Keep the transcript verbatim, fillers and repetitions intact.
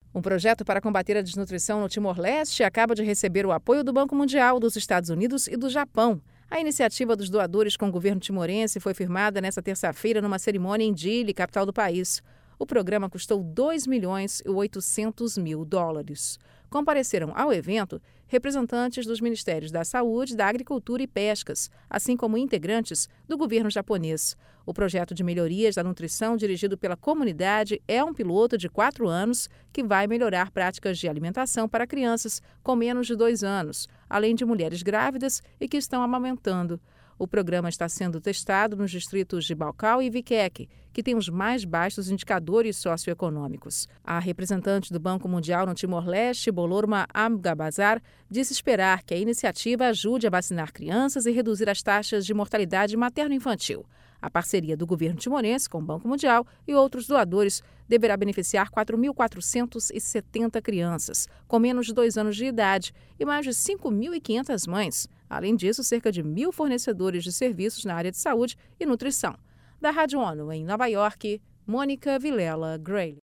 Um projeto para combater a desnutrição no Timor-Leste acaba de receber o apoio do Banco Mundial, dos Estados Unidos e do Japão. A iniciativa dos doadores com o governo timorense foi firmada nesta terça-feira numa cerimônia em Dili, capital do país. O programa custou dois milhões e oitocentos mil dólares. Compareceram ao evento representantes dos Ministérios da Saúde, da Agricultura e Pescas, assim como integrantes do governo japonês. O projeto de melhorias da nutrição dirigido pela comunidade é um piloto de quatro anos que vai melhorar práticas de alimentação para crianças com menos de dois anos, além de mulheres grávidas e que estão amamentando. O programa está sendo testado nos distritos de Balcau e Viqueque, que têm os mais baixos indicadores socioeconômicos. A representante do Banco Mundial no Timor-Leste, Bolorma Amgabazar, disse esperar que a iniciativa ajude a vacinar crianças e reduzir as taxas de mortalidade materno-infantil. A parceria do governo timorense com o Banco Mundial e outros doadores deverá beneficiar quatro mil quatrocentas e setenta crianças com menos de dois anos de idade e mais de cinco mil e quinhentas mães. Além disso, cerca de mil fornecedores de serviços na área de saúde e nutrição. Da Rádio ONU em Nova York, Mônica Vilela Gray.